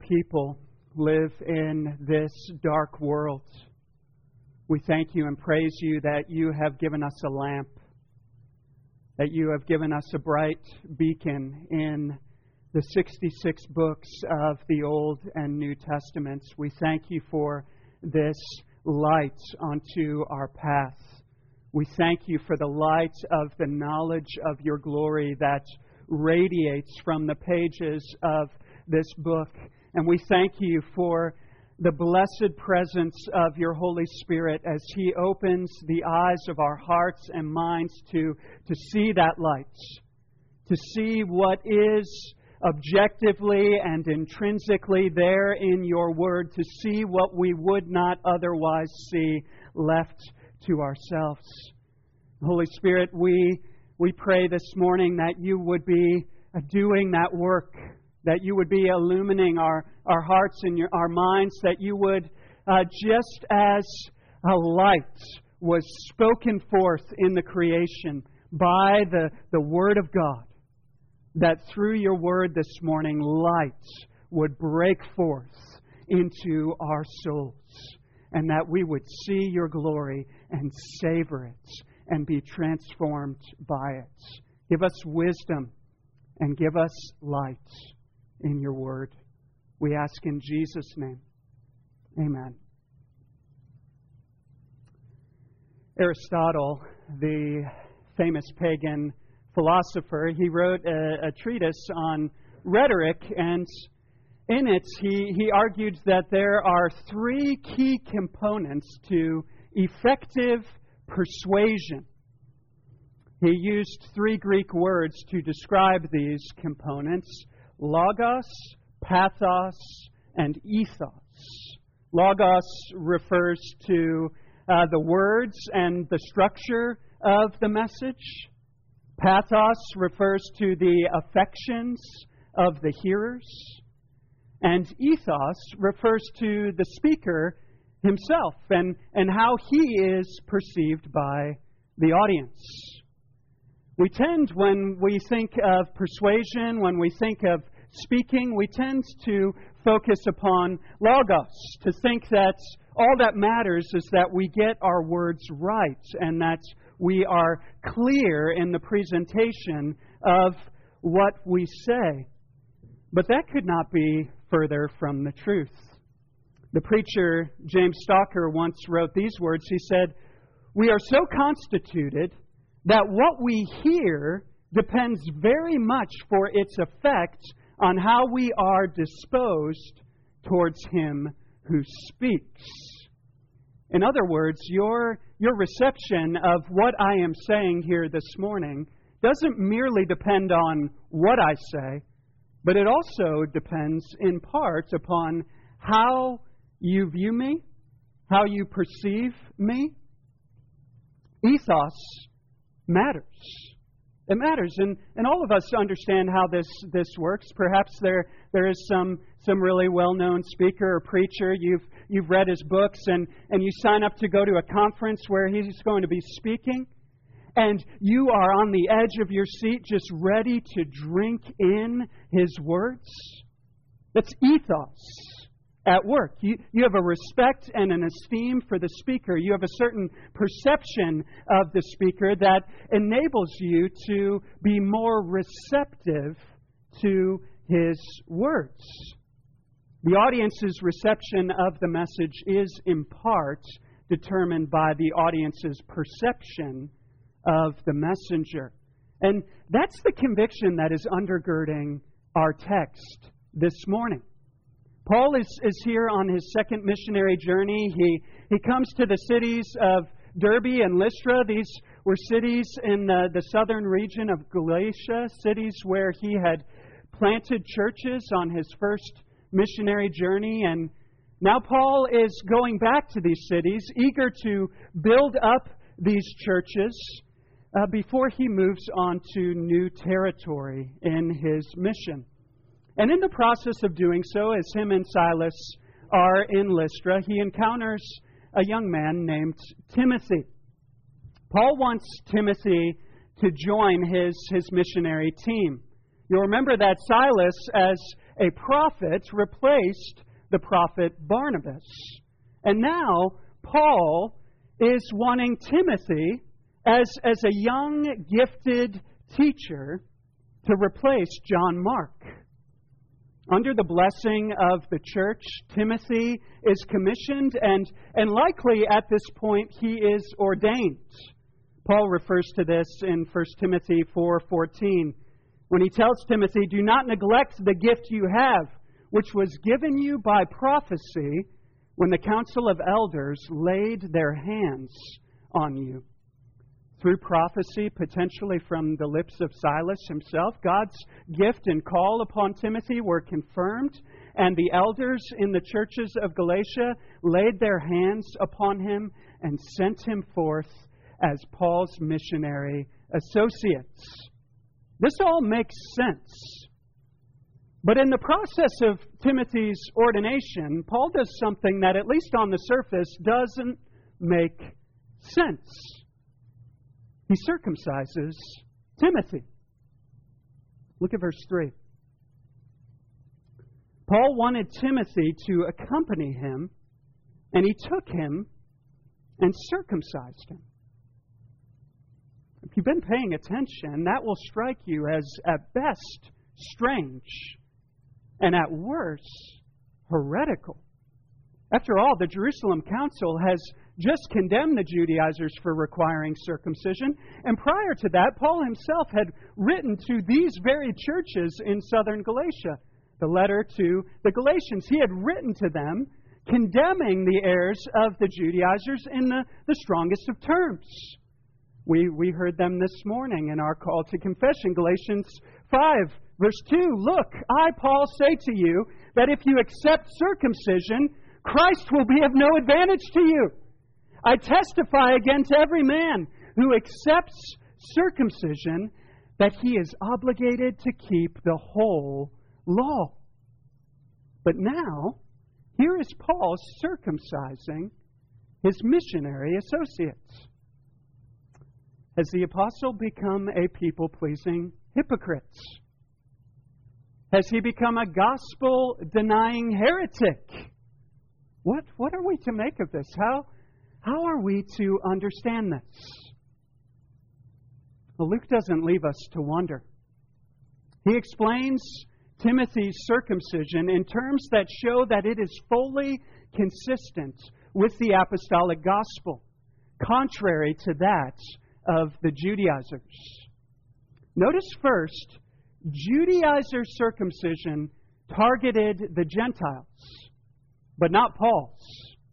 people live in this dark world. We thank You and praise You that You have given us a lamp, that You have given us a bright beacon in the 66 books of the Old and New Testaments. We thank You for this light onto our path. We thank You for the light of the knowledge of Your glory that radiates from the pages of this book. And we thank You for the blessed presence of Your Holy Spirit as He opens the eyes of our hearts and minds to see that light, to see what is objectively and intrinsically there in Your Word, to see what we would not otherwise see left to ourselves. Holy Spirit, we pray this morning that You would be doing that work, that You would be illumining our hearts and our minds, that You would, just as a light was spoken forth in the creation by the Word of God, that through Your Word this morning, light would break forth into our souls, and that we would see Your glory and savor it and be transformed by it. Give us wisdom and give us light in Your Word. We ask in Jesus' name. Amen. Aristotle, the famous pagan philosopher, he wrote a treatise on rhetoric, and in it he argued that there are three key components to effective persuasion. He used three Greek words to describe these components: logos, pathos, and ethos. Logos refers to the words and the structure of the message. Pathos refers to the affections of the hearers. And ethos refers to the speaker himself and how he is perceived by the audience. We tend, when we think of persuasion, when we think of speaking, we tend to focus upon logos, to think that all that matters is that we get our words right and that we are clear in the presentation of what we say. But that could not be further from the truth. The preacher James Stalker once wrote these words. He said, "We are so constituted that what we hear depends very much for its effect on how we are disposed towards Him who speaks." In other words, your reception of what I am saying here this morning doesn't merely depend on what I say, but it also depends in part upon how you view me, how you perceive me. Ethos matters. It matters, and all of us understand how this works. Perhaps there is some really well-known speaker or preacher. You've read his books, and you sign up to go to a conference where he's going to be speaking, and you are on the edge of your seat, just ready to drink in his words. That's ethos at work. You have a respect and an esteem for the speaker. You have a certain perception of the speaker that enables you to be more receptive to his words. The audience's reception of the message is in part determined by the audience's perception of the messenger. And that's the conviction that is undergirding our text this morning. Paul is here on his second missionary journey. He comes to the cities of Derbe and Lystra. These were cities in the southern region of Galatia, cities where he had planted churches on his first missionary journey. And now Paul is going back to these cities, eager to build up these churches before he moves on to new territory in his mission. And in the process of doing so, as him and Silas are in Lystra, he encounters a young man named Timothy. Paul wants Timothy to join his missionary team. You'll remember that Silas, as a prophet, replaced the prophet Barnabas. And now Paul is wanting Timothy, as a young, gifted teacher, to replace John Mark. Under the blessing of the church, Timothy is commissioned, and likely at this point he is ordained. Paul refers to this in 1 Timothy 4:14, when he tells Timothy, "Do not neglect the gift you have, which was given you by prophecy when the council of elders laid their hands on you." Through prophecy, potentially from the lips of Silas himself, God's gift and call upon Timothy were confirmed, and the elders in the churches of Galatia laid their hands upon him and sent him forth as Paul's missionary associates. This all makes sense. But in the process of Timothy's ordination, Paul does something that, at least on the surface, doesn't make sense. He circumcises Timothy. Look at verse 3. Paul wanted Timothy to accompany him, and he took him and circumcised him. If you've been paying attention, that will strike you as, at best, strange, and at worst, heretical. After all, the Jerusalem Council has just condemned the Judaizers for requiring circumcision, and prior to that, Paul himself had written to these very churches in southern Galatia, the letter to the Galatians. He had written to them condemning the errors of the Judaizers in the strongest of terms. We heard them this morning in our call to confession, Galatians 5, verse 2. "Look, I, Paul, say to you that if you accept circumcision, Christ will be of no advantage to you. I testify again to every man who accepts circumcision that he is obligated to keep the whole law." But now, here is Paul circumcising his missionary associates. Has the apostle become a people-pleasing hypocrite? Has he become a gospel-denying heretic? What are we to make of this? How are we to understand this? Well, Luke doesn't leave us to wonder. He explains Timothy's circumcision in terms that show that it is fully consistent with the apostolic gospel, contrary to that of the Judaizers. Notice first, Judaizer circumcision targeted the Gentiles, but not Paul's.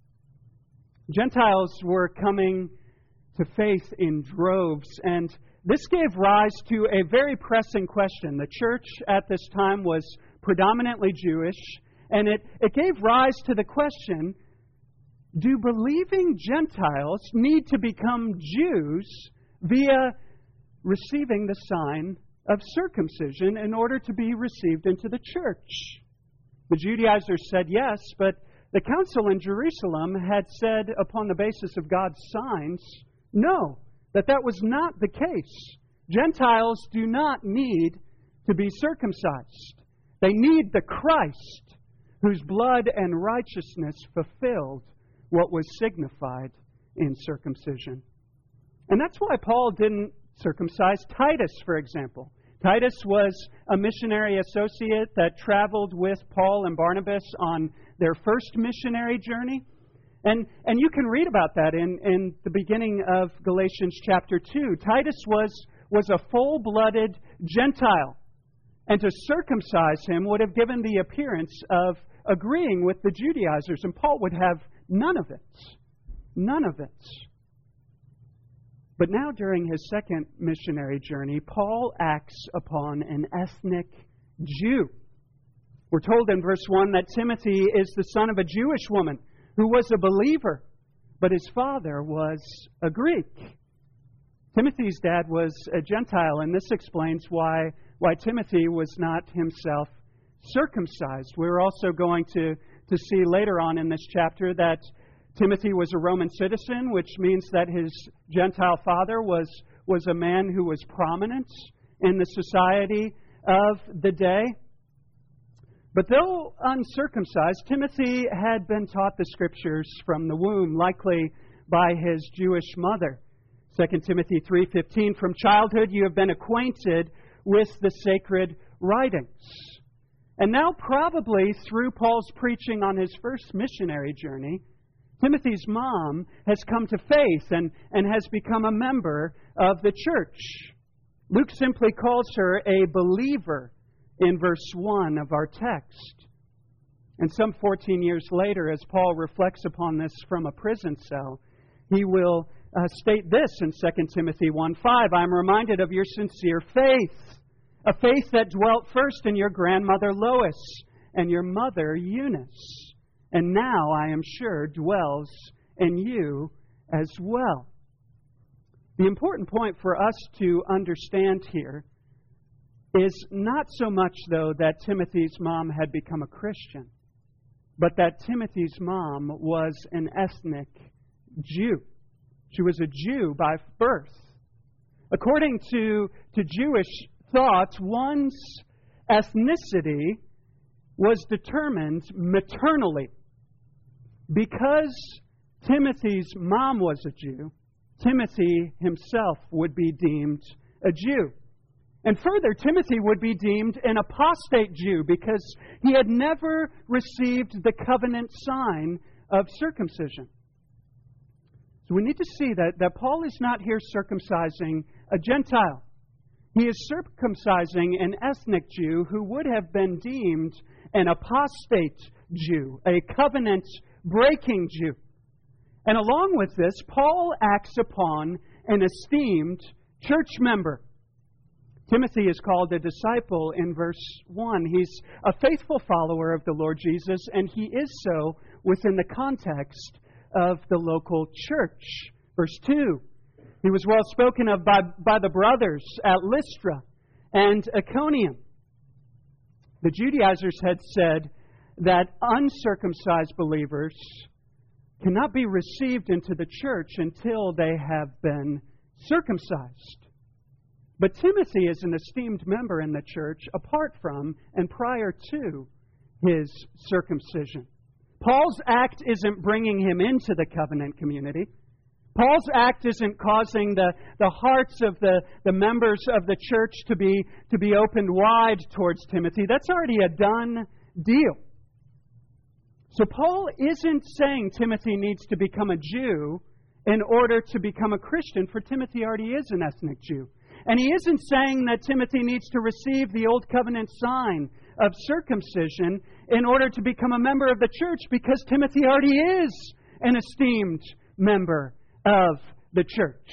Gentiles were coming to faith in droves, and this gave rise to a very pressing question. The church at this time was predominantly Jewish, and it gave rise to the question, do believing Gentiles need to become Jews via receiving the sign of circumcision in order to be received into the church? The Judaizers said yes, but the council in Jerusalem had said, upon the basis of God's signs, no, that was not the case. Gentiles do not need to be circumcised. They need the Christ, whose blood and righteousness fulfilled what was signified in circumcision. And that's why Paul didn't circumcise Titus, for example. Titus was a missionary associate that traveled with Paul and Barnabas on their first missionary journey. And you can read about that in the beginning of Galatians chapter 2. Titus was a full-blooded Gentile. And to circumcise him would have given the appearance of agreeing with the Judaizers. And Paul would have none of it. None of it. But now during his second missionary journey, Paul acts upon an ethnic Jew. We're told in verse 1 that Timothy is the son of a Jewish woman who was a believer, but his father was a Greek. Timothy's dad was a Gentile, and this explains why Timothy was not himself circumcised. We're also going to see later on in this chapter that Timothy was a Roman citizen, which means that his Gentile father was a man who was prominent in the society of the day. But though uncircumcised, Timothy had been taught the Scriptures from the womb, likely by his Jewish mother. 2 Timothy 3:15, from childhood you have been acquainted with the sacred writings. And now probably through Paul's preaching on his first missionary journey, Timothy's mom has come to faith and has become a member of the church. Luke simply calls her a believer in verse 1 of our text. And some 14 years later, as Paul reflects upon this from a prison cell, he will state this in 2 Timothy 1:5, I am reminded of your sincere faith, a faith that dwelt first in your grandmother Lois and your mother Eunice, and now, I am sure, dwells in you as well. The important point for us to understand here is not so much, though, that Timothy's mom had become a Christian, but that Timothy's mom was an ethnic Jew. She was a Jew by birth. According to Jewish thought, one's ethnicity was determined maternally. Because Timothy's mom was a Jew, Timothy himself would be deemed a Jew. And further, Timothy would be deemed an apostate Jew because he had never received the covenant sign of circumcision. So we need to see that Paul is not here circumcising a Gentile. He is circumcising an ethnic Jew who would have been deemed an apostate Jew, a covenant-breaking Jew. And along with this, Paul acts upon an esteemed church member. Timothy is called a disciple in verse 1. He's a faithful follower of the Lord Jesus, and he is so within the context of the local church. Verse 2, he was well spoken of by the brothers at Lystra and Iconium. The Judaizers had said that uncircumcised believers cannot be received into the church until they have been circumcised. But Timothy is an esteemed member in the church apart from and prior to his circumcision. Paul's act isn't bringing him into the covenant community. Paul's act isn't causing the hearts of the members of the church to be opened wide towards Timothy. That's already a done deal. So Paul isn't saying Timothy needs to become a Jew in order to become a Christian, for Timothy already is an ethnic Jew. And he isn't saying that Timothy needs to receive the Old Covenant sign of circumcision in order to become a member of the church, because Timothy already is an esteemed member of the church.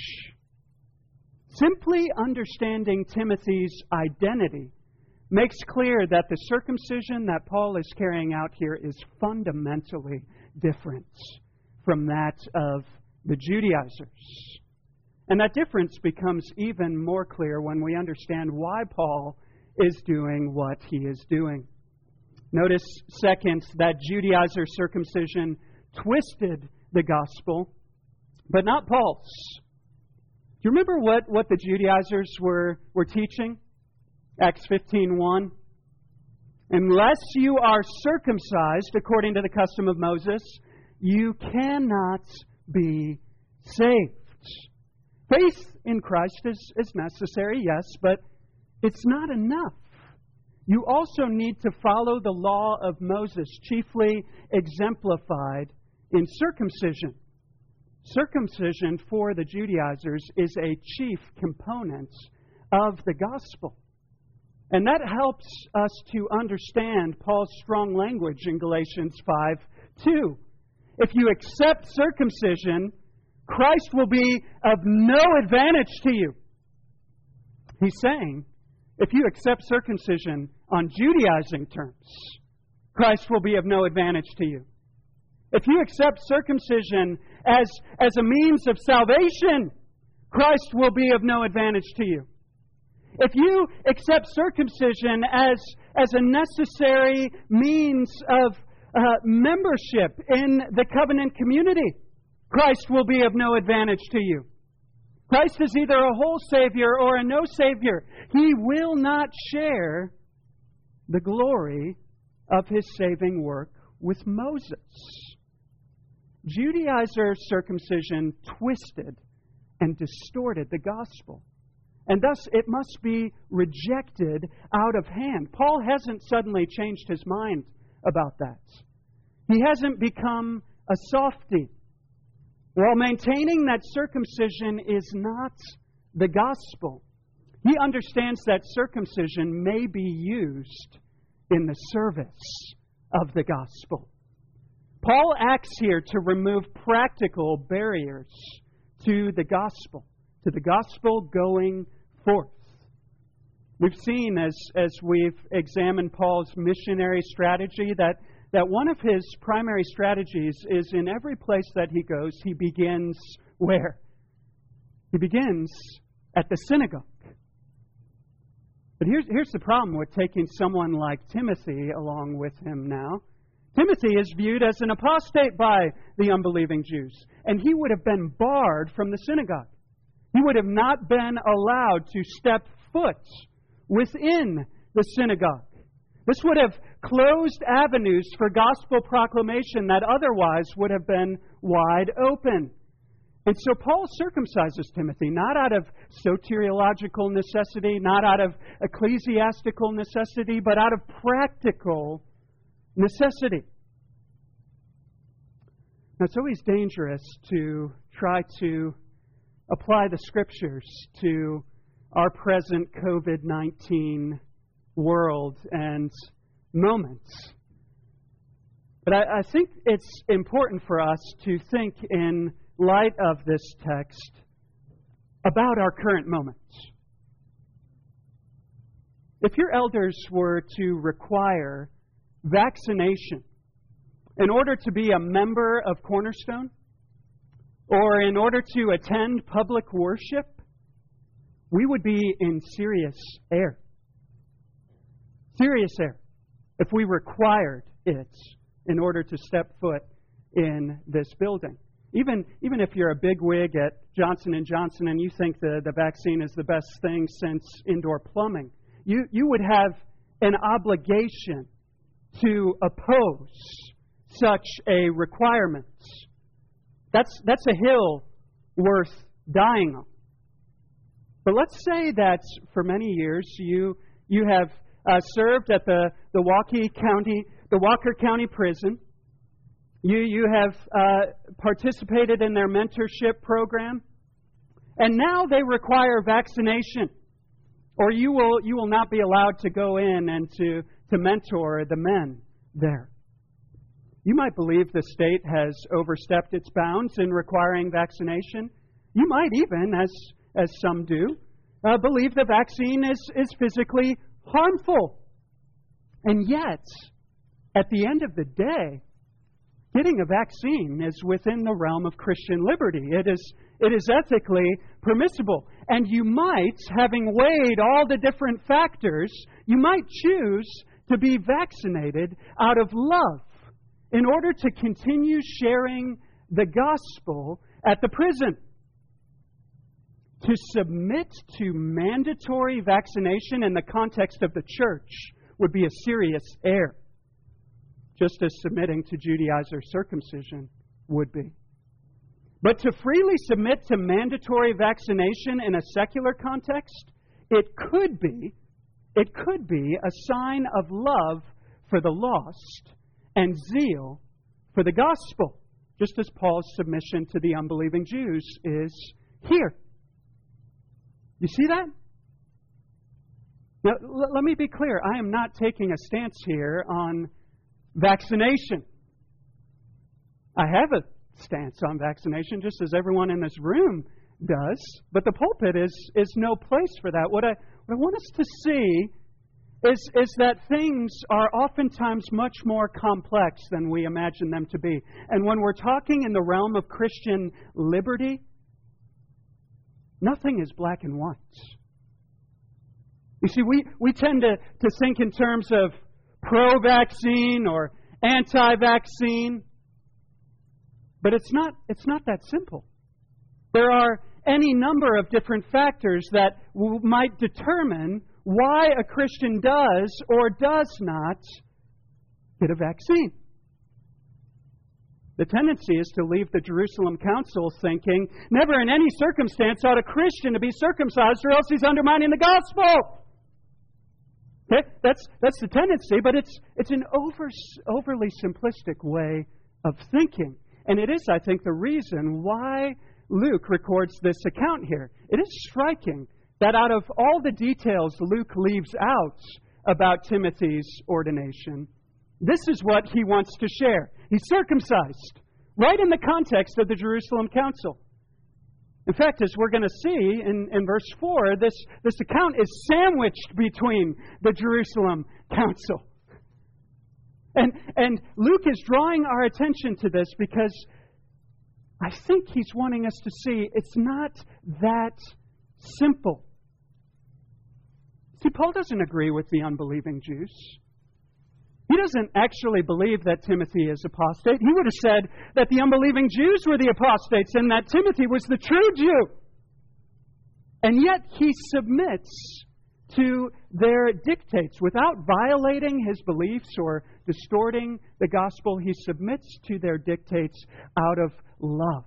Simply understanding Timothy's identity makes clear that the circumcision that Paul is carrying out here is fundamentally different from that of the Judaizers. And that difference becomes even more clear when we understand why Paul is doing what he is doing. Notice, second, that Judaizer circumcision twisted the gospel, but not Paul's. Do you remember what the Judaizers were teaching? Acts 15:1. Unless you are circumcised according to the custom of Moses, you cannot be saved. Faith in Christ is necessary, yes, but it's not enough. You also need to follow the law of Moses, chiefly exemplified in circumcision. Circumcision for the Judaizers is a chief component of the gospel. And that helps us to understand Paul's strong language in Galatians 5:2. If you accept circumcision, Christ will be of no advantage to you. He's saying, if you accept circumcision on Judaizing terms, Christ will be of no advantage to you. If you accept circumcision as a means of salvation, Christ will be of no advantage to you. If you accept circumcision as a necessary means of membership in the covenant community, Christ will be of no advantage to you. Christ is either a whole Savior or a no Savior. He will not share the glory of His saving work with Moses. Judaizer circumcision twisted and distorted the gospel, and thus it must be rejected out of hand. Paul hasn't suddenly changed his mind about that. He hasn't become a softie. While maintaining that circumcision is not the gospel, he understands that circumcision may be used in the service of the gospel. Paul acts here to remove practical barriers to the gospel going forth. We've seen as we've examined Paul's missionary strategy that one of his primary strategies is in every place that he goes, he begins where? He begins at the synagogue. But here's the problem with taking someone like Timothy along with him now. Timothy is viewed as an apostate by the unbelieving Jews, and he would have been barred from the synagogue. He would have not been allowed to step foot within the synagogue. This would have closed avenues for gospel proclamation that otherwise would have been wide open. And so Paul circumcises Timothy, not out of soteriological necessity, not out of ecclesiastical necessity, but out of practical necessity. Now, it's always dangerous to try to apply the Scriptures to our present COVID-19 world and moments. But I think it's important for us to think in light of this text about our current moments. If your elders were to require vaccination in order to be a member of Cornerstone, or in order to attend public worship, we would be in serious error. Serious error if we required it in order to step foot in this building. Even if you're a bigwig at Johnson & Johnson and you think the vaccine is the best thing since indoor plumbing, you would have an obligation to oppose such a requirement. That's a hill worth dying on. But let's say that for many years you have served at the Walker County Prison. You have participated in their mentorship program, and now they require vaccination, or you will not be allowed to go in and to mentor the men there. You might believe the state has overstepped its bounds in requiring vaccination. You might even, as some do, believe the vaccine is physically harmful. And yet, at the end of the day, getting a vaccine is within the realm of Christian liberty. It is ethically permissible. And you might, having weighed all the different factors, you might choose to be vaccinated out of love in order to continue sharing the gospel at the prison. To submit to mandatory vaccination in the context of the church would be a serious error, just as submitting to Judaizer circumcision would be. But to freely submit to mandatory vaccination in a secular context, it could be a sign of love for the lost and zeal for the gospel, just as Paul's submission to the unbelieving Jews is here. You see that? Now, let me be clear. I am not taking a stance here on vaccination. I have a stance on vaccination, just as everyone in this room does. But the pulpit is no place for that. What I want us to see is that things are oftentimes much more complex than we imagine them to be. And when we're talking in the realm of Christian liberty, nothing is black and white. You see, we tend to think in terms of pro-vaccine or anti-vaccine, but it's not that simple. There are any number of different factors that might determine why a Christian does or does not get a vaccine. The tendency is to leave the Jerusalem Council thinking, never in any circumstance ought a Christian to be circumcised or else he's undermining the gospel. Okay? That's the tendency, but it's an overly simplistic way of thinking. And it is, I think, the reason why Luke records this account here. It is striking that out of all the details Luke leaves out about Timothy's ordination, this is what he wants to share. He's circumcised, right in the context of the Jerusalem Council. In fact, as we're going to see in verse 4, this account is sandwiched between the Jerusalem Council. And Luke is drawing our attention to this because I think he's wanting us to see it's not that simple. See, Paul doesn't agree with the unbelieving Jews. He doesn't actually believe that Timothy is apostate. He would have said that the unbelieving Jews were the apostates and that Timothy was the true Jew. And yet he submits to their dictates. Without violating his beliefs or distorting the gospel, he submits to their dictates out of love,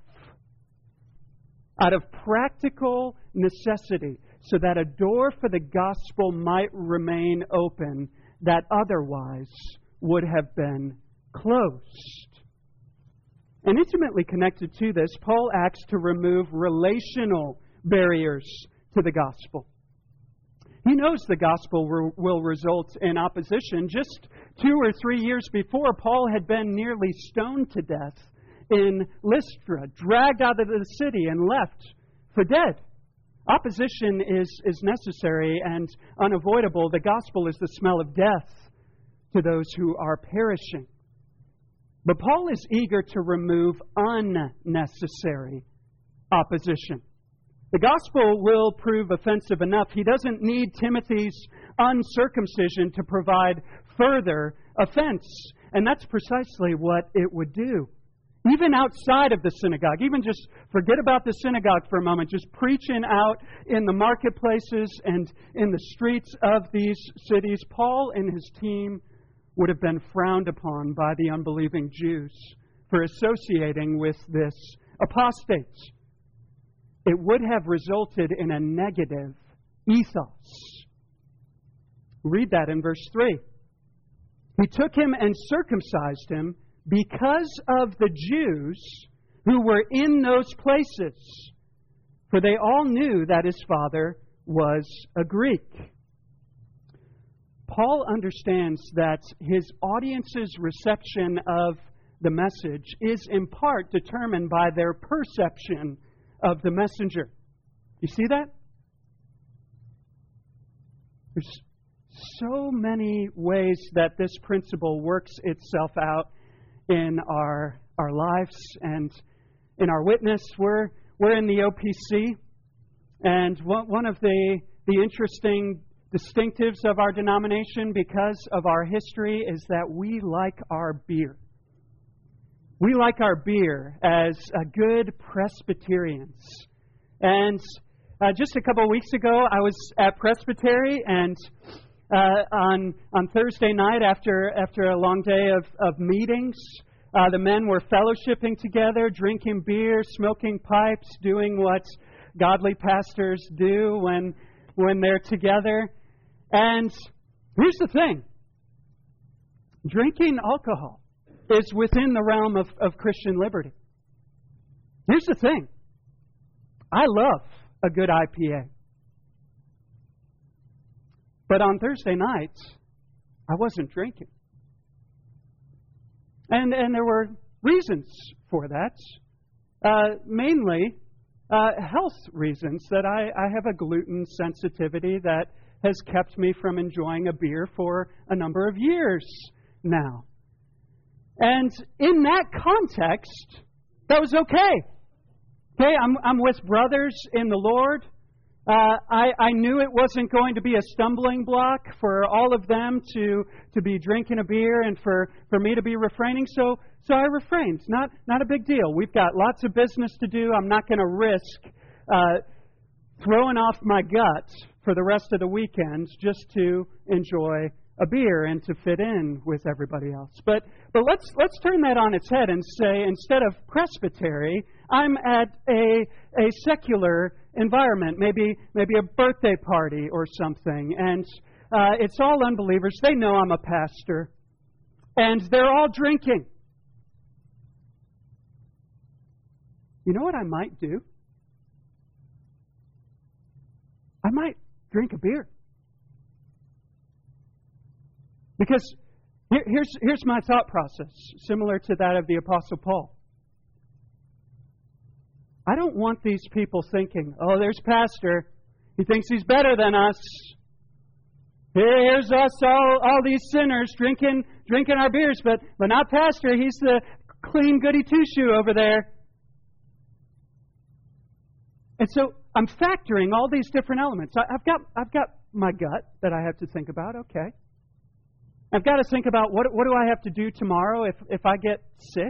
out of practical necessity, so that a door for the gospel might remain open that otherwise would have been closed. And intimately connected to this, Paul acts to remove relational barriers to the gospel. He knows the gospel will result in opposition. Just 2 or 3 years before, Paul had been nearly stoned to death in Lystra, dragged out of the city and left for dead. Opposition is necessary and unavoidable. The gospel is the smell of death to those who are perishing. But Paul is eager to remove unnecessary opposition. The gospel will prove offensive enough. He doesn't need Timothy's uncircumcision to provide further offense. And that's precisely what it would do. Even outside of the synagogue, even just forget about the synagogue for a moment, just preaching out in the marketplaces and in the streets of these cities, Paul and his team would have been frowned upon by the unbelieving Jews for associating with this apostate. It would have resulted in a negative ethos. Read that in verse 3. He took him and circumcised him because of the Jews who were in those places, for they all knew that his father was a Greek. Paul understands that his audience's reception of the message is in part determined by their perception of the messenger. You see that? There's so many ways that this principle works itself out in our lives and in our witness. We're in the OPC, and one of the interesting distinctives of our denomination, because of our history, is that we like our beer. We like our beer as good Presbyterians. And just a couple of weeks ago, I was at Presbytery, and on Thursday night, after a long day of meetings, the men were fellowshipping together, drinking beer, smoking pipes, doing what godly pastors do when they're together. And here's the thing. Drinking alcohol is within the realm of Christian liberty. Here's the thing. I love a good IPA. But on Thursday night, I wasn't drinking. And there were reasons for that. Mainly health reasons, that I have a gluten sensitivity that has kept me from enjoying a beer for a number of years now. And in that context, that was okay. Okay, I'm with brothers in the Lord. I knew it wasn't going to be a stumbling block for all of them to be drinking a beer and for me to be refraining. So I refrained. Not a big deal. We've got lots of business to do. I'm not going to risk throwing off my gut for the rest of the weekend just to enjoy a beer and to fit in with everybody else. But let's turn that on its head and say, instead of presbytery, I'm at a secular environment, maybe a birthday party or something, and it's all unbelievers. They know I'm a pastor, and they're all drinking. You know what I might do? I might drink a beer. Because here's my thought process, similar to that of the Apostle Paul. I don't want these people thinking, oh, there's Pastor. He thinks he's better than us. Here's us, all these sinners drinking our beers, but not Pastor. He's the clean goody two-shoe over there. And so I'm factoring all these different elements. I've got my gut that I have to think about. Okay. I've got to think about what do I have to do tomorrow if I get sick?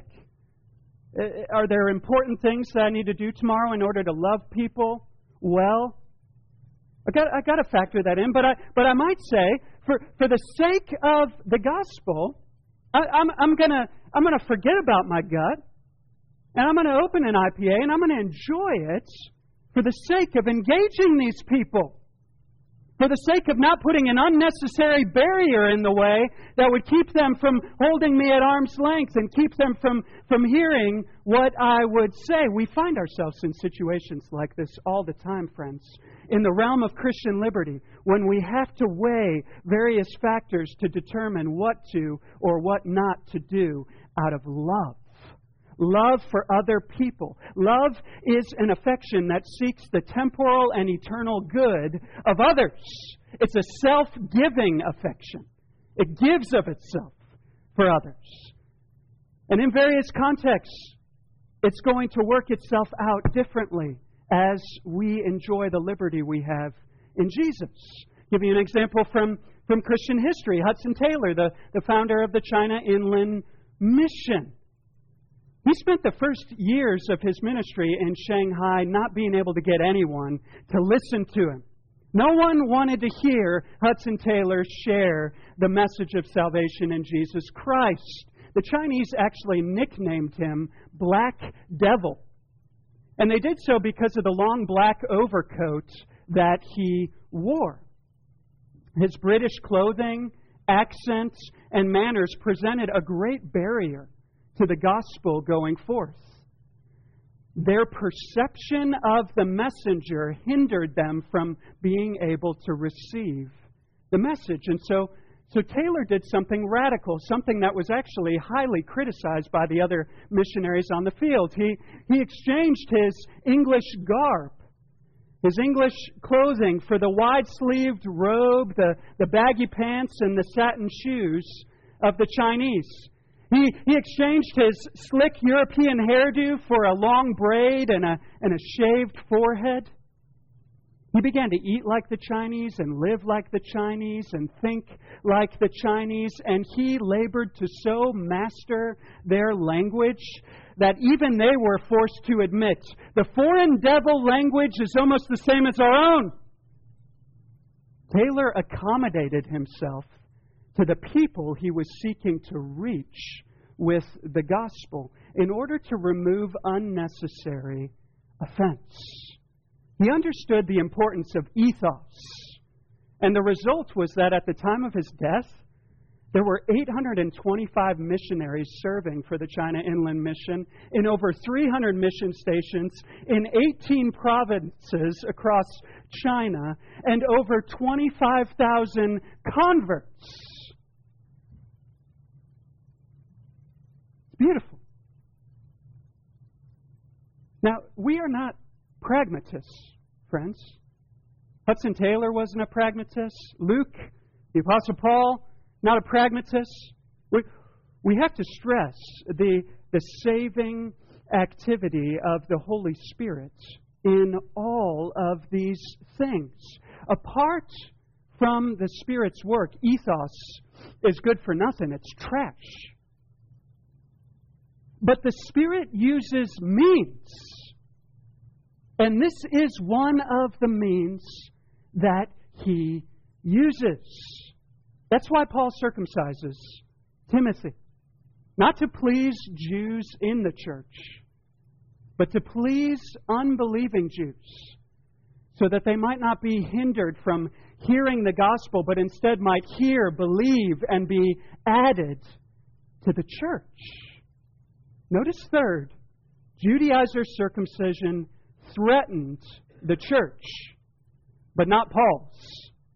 Are there important things that I need to do tomorrow in order to love people well? I got to factor that in, but I might say for the sake of the gospel, I'm gonna forget about my gut, and I'm gonna open an IPA and I'm gonna enjoy it for the sake of engaging these people. For the sake of not putting an unnecessary barrier in the way that would keep them from holding me at arm's length and keep them from hearing what I would say. We find ourselves in situations like this all the time, friends, in the realm of Christian liberty, when we have to weigh various factors to determine what to or what not to do out of love. Love for other people. Love is an affection that seeks the temporal and eternal good of others. It's a self-giving affection. It gives of itself for others. And in various contexts, it's going to work itself out differently as we enjoy the liberty we have in Jesus. I'll give you an example from Christian history. Hudson Taylor, the founder of the China Inland Mission. He spent the first years of his ministry in Shanghai not being able to get anyone to listen to him. No one wanted to hear Hudson Taylor share the message of salvation in Jesus Christ. The Chinese actually nicknamed him Black Devil. And they did so because of the long black overcoat that he wore. His British clothing, accents, and manners presented a great barrier to the gospel going forth. Their perception of the messenger hindered them from being able to receive the message. And so Taylor did something radical, something that was actually highly criticized by the other missionaries on the field. He exchanged his English garb, his English clothing, for the wide-sleeved robe, the baggy pants, and the satin shoes of the Chinese. He exchanged his slick European hairdo for a long braid and a shaved forehead. He began to eat like the Chinese and live like the Chinese and think like the Chinese, and he labored to so master their language that even they were forced to admit the foreign devil language is almost the same as our own. Taylor accommodated himself to the people he was seeking to reach with the gospel in order to remove unnecessary offense. He understood the importance of ethos. And the result was that at the time of his death, there were 825 missionaries serving for the China Inland Mission in over 300 mission stations in 18 provinces across China and over 25,000 converts. Beautiful. Now, we are not pragmatists, friends. Hudson Taylor wasn't a pragmatist. Luke, the Apostle Paul, not a pragmatist. We have to stress the saving activity of the Holy Spirit in all of these things. Apart from the Spirit's work, ethos is good for nothing. It's trash. But the Spirit uses means. And this is one of the means that He uses. That's why Paul circumcises Timothy. Not to please Jews in the church, but to please unbelieving Jews, so that they might not be hindered from hearing the gospel, but instead might hear, believe, and be added to the church. Notice third, Judaizer circumcision threatened the church, but not Paul's.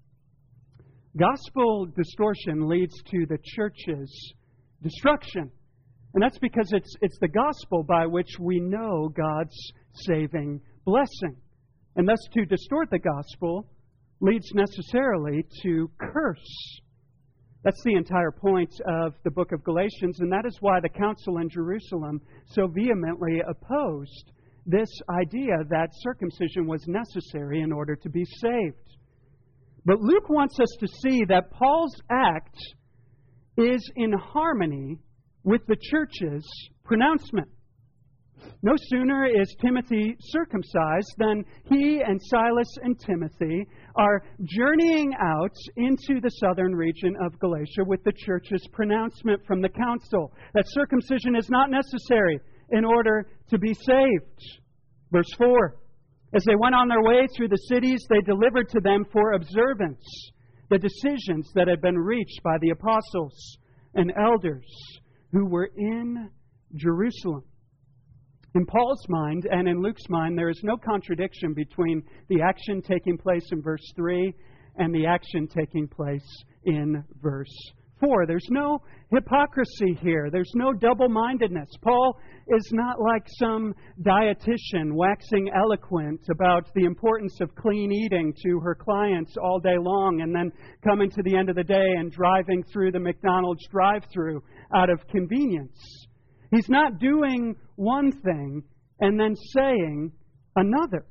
Gospel distortion leads to the church's destruction. And that's because it's the gospel by which we know God's saving blessing. And thus to distort the gospel leads necessarily to curse. That's the entire point of the book of Galatians, and that is why the council in Jerusalem so vehemently opposed this idea that circumcision was necessary in order to be saved. But Luke wants us to see that Paul's act is in harmony with the church's pronouncement. No sooner is Timothy circumcised than he and Silas and Timothy are journeying out into the southern region of Galatia with the church's pronouncement from the council that circumcision is not necessary in order to be saved. Verse 4, as they went on their way through the cities, they delivered to them for observance the decisions that had been reached by the apostles and elders who were in Jerusalem. In Paul's mind and in Luke's mind, there is no contradiction between the action taking place in verse 3 and the action taking place in verse 4. There's no hypocrisy here. There's no double-mindedness. Paul is not like some dietitian waxing eloquent about the importance of clean eating to her clients all day long and then coming to the end of the day and driving through the McDonald's drive-thru out of convenience. He's not doing one thing and then saying another.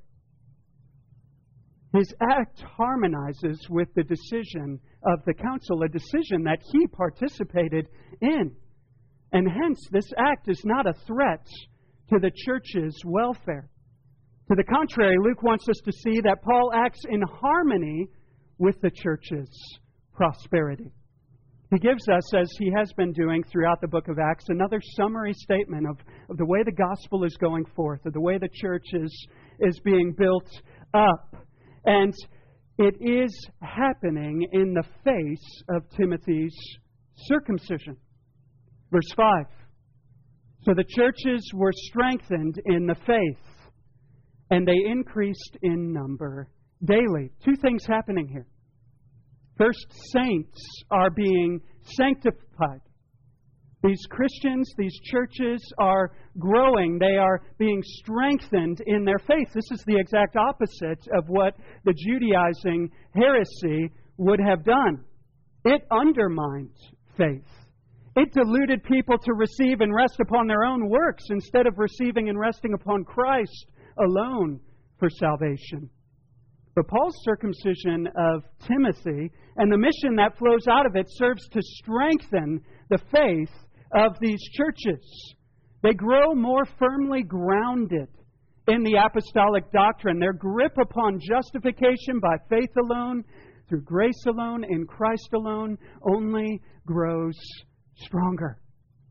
His act harmonizes with the decision of the council, a decision that he participated in. And hence, this act is not a threat to the church's welfare. To the contrary, Luke wants us to see that Paul acts in harmony with the church's prosperity. He gives us, as he has been doing throughout the book of Acts, another summary statement of the way the gospel is going forth, of the way the church is being built up. And it is happening in the face of Timothy's circumcision. Verse 5. So the churches were strengthened in the faith, and they increased in number daily. Two things happening here. First, saints are being sanctified. These Christians, these churches are growing. They are being strengthened in their faith. This is the exact opposite of what the Judaizing heresy would have done. It undermined faith. It deluded people to receive and rest upon their own works instead of receiving and resting upon Christ alone for salvation. But Paul's circumcision of Timothy and the mission that flows out of it serves to strengthen the faith of these churches. They grow more firmly grounded in the apostolic doctrine. Their grip upon justification by faith alone, through grace alone, in Christ alone, only grows stronger.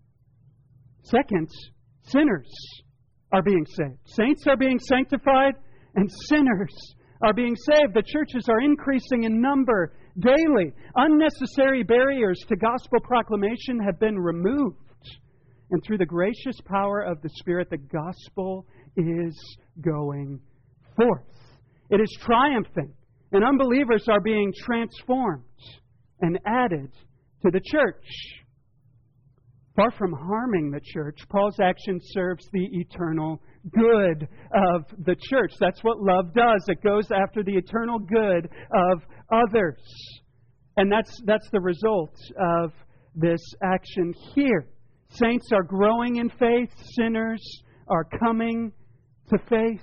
Second, sinners are being saved. Saints are being sanctified, and sinners are being saved. The churches are increasing in number daily. Unnecessary barriers to gospel proclamation have been removed. And through the gracious power of the Spirit, the gospel is going forth. It is triumphing, and unbelievers are being transformed and added to the church. Far from harming the church, Paul's action serves the eternal good of the church. That's what love does. It goes after the eternal good of others. And that's the result of this action here. Saints are growing in faith. Sinners are coming to faith.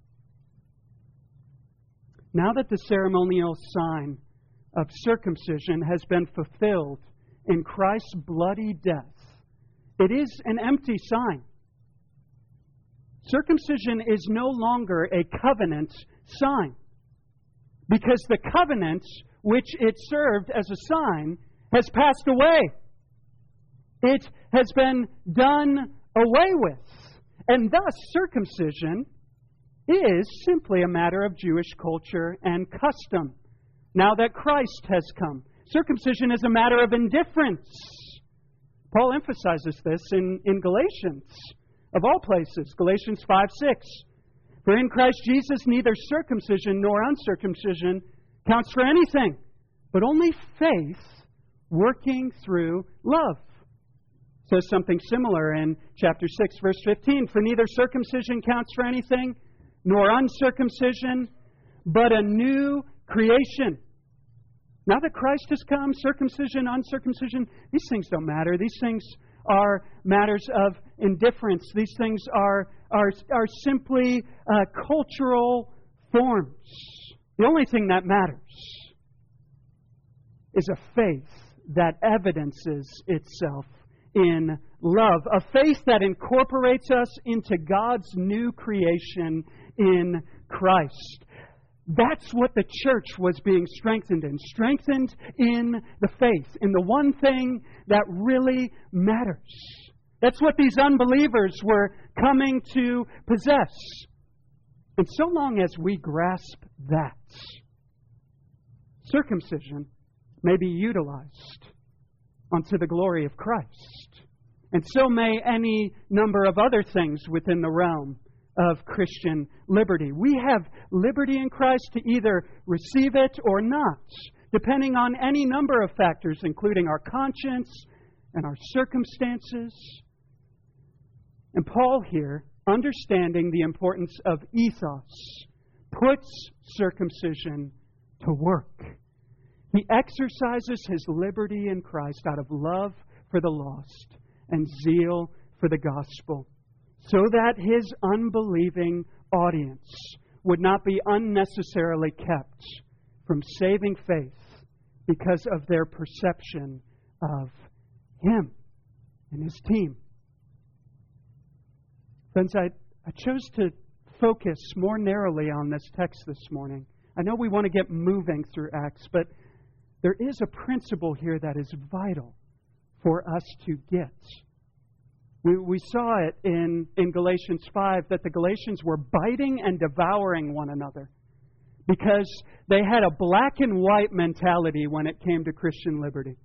Now that the ceremonial sign of circumcision has been fulfilled in Christ's bloody death, it is an empty sign. Circumcision is no longer a covenant sign, because the covenant which it served as a sign has passed away. It has been done away with. And thus, circumcision is simply a matter of Jewish culture and custom. Now that Christ has come, circumcision is a matter of indifference. Paul emphasizes this in Galatians, of all places, Galatians 5:6. For in Christ Jesus neither circumcision nor uncircumcision counts for anything, but only faith working through love. It says something similar in chapter 6, verse 15. For neither circumcision counts for anything, nor uncircumcision, but a new creation. Now that Christ has come, circumcision, uncircumcision, these things don't matter. These things are matters of indifference. These things are simply cultural forms. The only thing that matters is a faith that evidences itself in love, a faith that incorporates us into God's new creation in Christ. That's what the church was being strengthened in the faith, in the one thing that really matters. That's what these unbelievers were coming to possess. And so long as we grasp that, circumcision may be utilized unto the glory of Christ. And so may any number of other things within the realm of Christian liberty. We have liberty in Christ to either receive it or not, depending on any number of factors, including our conscience and our circumstances. And Paul here, understanding the importance of ethos, puts circumcision to work. He exercises his liberty in Christ out of love for the lost and zeal for the gospel, so that his unbelieving audience would not be unnecessarily kept from saving faith because of their perception of him and his team. Friends, I chose to focus more narrowly on this text this morning. I know we want to get moving through Acts, but there is a principle here that is vital for us to get. We saw it in Galatians 5 that the Galatians were biting and devouring one another because they had a black and white mentality when it came to Christian liberty.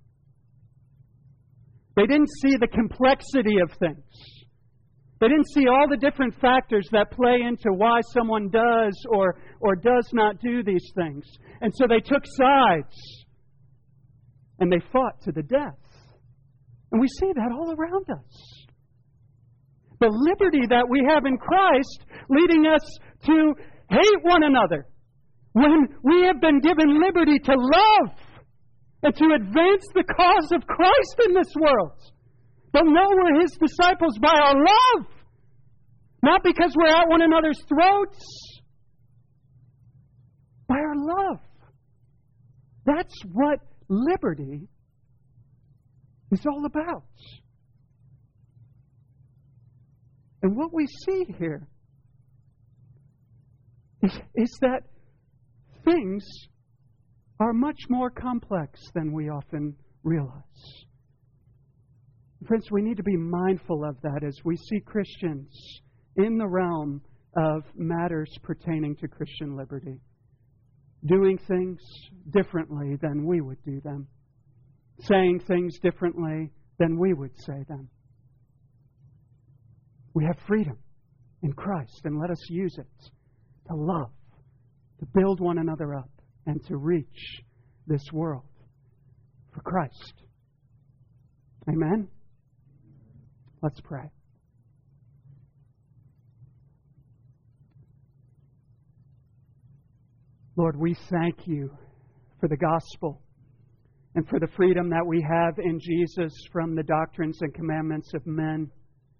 They didn't see the complexity of things. They didn't see all the different factors that play into why someone does or does not do these things. And so they took sides and they fought to the death. And we see that all around us. The liberty that we have in Christ leading us to hate one another when we have been given liberty to love and to advance the cause of Christ in this world. They'll know we're His disciples by our love, not because we're at one another's throats, by our love. That's what liberty is all about. And what we see here is that things are much more complex than we often realize. Friends, we need to be mindful of that as we see Christians in the realm of matters pertaining to Christian liberty, doing things differently than we would do them, saying things differently than we would say them. We have freedom in Christ, and let us use it to love, to build one another up, and to reach this world for Christ. Amen? Let's pray. Lord, we thank You for the gospel and for the freedom that we have in Jesus from the doctrines and commandments of men.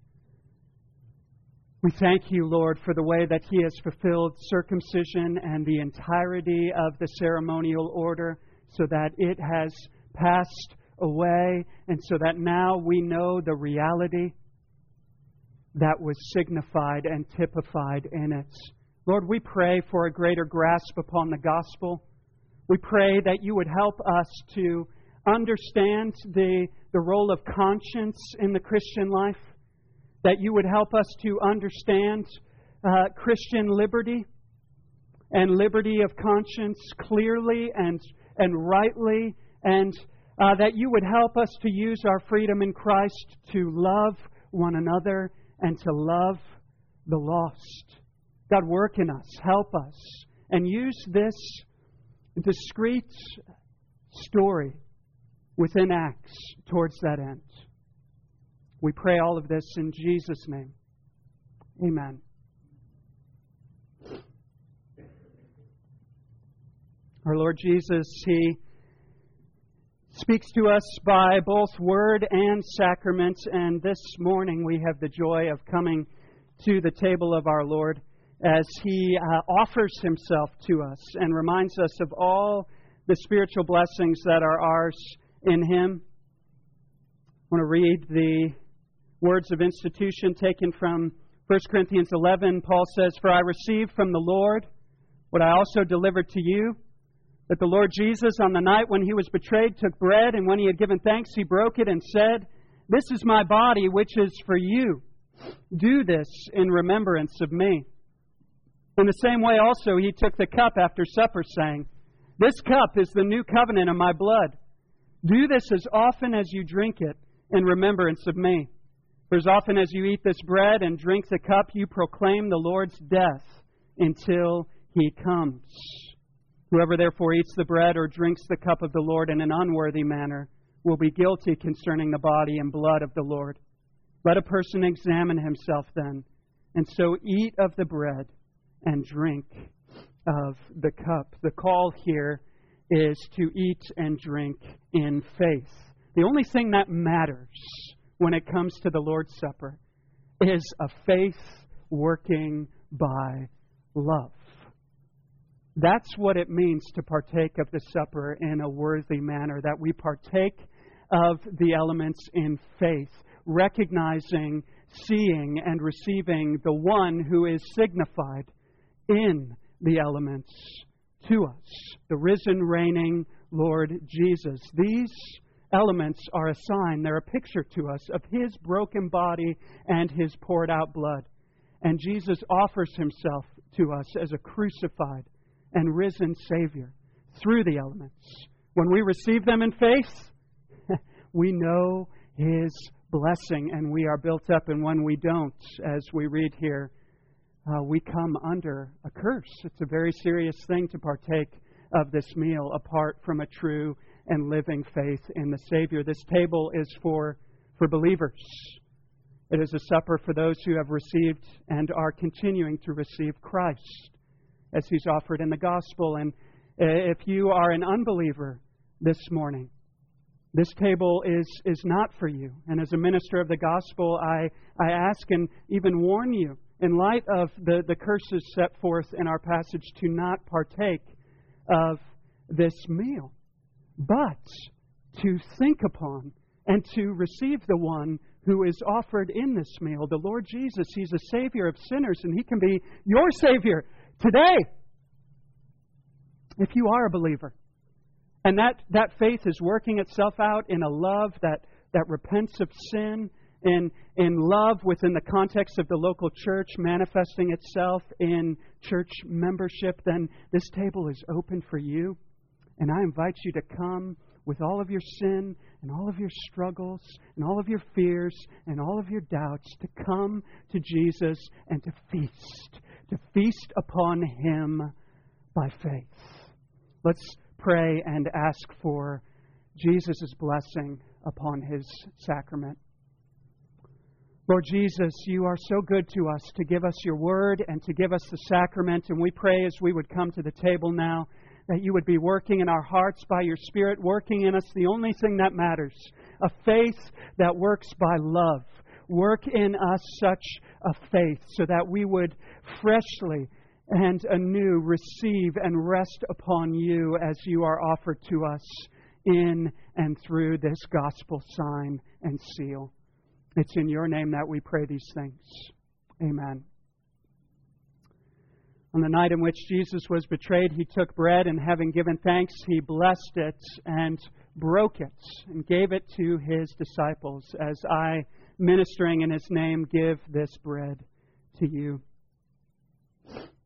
We thank You, Lord, for the way that He has fulfilled circumcision and the entirety of the ceremonial order so that it has passed away and so that now we know the reality that was signified and typified in it. Lord, we pray for a greater grasp upon the gospel. We pray that You would help us to understand the role of conscience in the Christian life, that you would help us to understand Christian liberty and liberty of conscience clearly and rightly, and that you would help us to use our freedom in Christ to love one another and to love the lost. God, work in us, help us, and use this discrete story within Acts towards that end. We pray all of this in Jesus' name. Amen. Our Lord Jesus, He speaks to us by both word and sacrament, and this morning we have the joy of coming to the table of our Lord as He offers Himself to us and reminds us of all the spiritual blessings that are ours in Him. I want to read the words of institution taken from 1 Corinthians 11. Paul says, "For I received from the Lord what I also delivered to you, that the Lord Jesus, on the night when He was betrayed, took bread, and when He had given thanks, He broke it and said, 'This is my body, which is for you. Do this in remembrance of me.' In the same way also He took the cup after supper, saying, 'This cup is the new covenant in my blood. Do this as often as you drink it in remembrance of me. For as often as you eat this bread and drink the cup, you proclaim the Lord's death until He comes. Whoever therefore eats the bread or drinks the cup of the Lord in an unworthy manner will be guilty concerning the body and blood of the Lord. Let a person examine himself then, and so eat of the bread and drink of the cup." The call here is to eat and drink in faith. The only thing that matters when it comes to the Lord's Supper is a faith working by love. That's what it means to partake of the supper in a worthy manner, that we partake of the elements in faith, recognizing, seeing, and receiving the one who is signified in the elements to us, the risen, reigning Lord Jesus. These elements are a sign, they're a picture to us of His broken body and His poured out blood. And Jesus offers Himself to us as a crucified and risen Savior through the elements. When we receive them in faith, we know His blessing and we are built up. And when we don't, as we read here, we come under a curse. It's a very serious thing to partake of this meal apart from a true and living faith in the Savior. This table is for believers. It is a supper for those who have received and are continuing to receive Christ as He's offered in the gospel. And if you are an unbeliever this morning, this table is not for you. And as a minister of the gospel, I ask and even warn you, in light of the curses set forth in our passage, to not partake of this meal, but to think upon and to receive the one who is offered in this meal, the Lord Jesus. He's a Savior of sinners, and He can be your Savior today if you are a believer. And that faith is working itself out in a love that repents of sin, in love within the context of the local church, manifesting itself in church membership. Then this table is open for you. And I invite you to come with all of your sin and all of your struggles and all of your fears and all of your doubts, to come to Jesus and to feast upon Him by faith. Let's pray and ask for Jesus' blessing upon His sacrament. Lord Jesus, You are so good to us to give us Your word and to give us the sacrament. And we pray as we would come to the table now that You would be working in our hearts by Your Spirit, working in us the only thing that matters, a faith that works by love. Work in us such a faith so that we would freshly and anew receive and rest upon You as You are offered to us in and through this gospel sign and seal. It's in Your name that we pray these things. Amen. On the night in which Jesus was betrayed, he took bread, and having given thanks, he blessed it and broke it and gave it to his disciples, as I, ministering in his name, give this bread to you.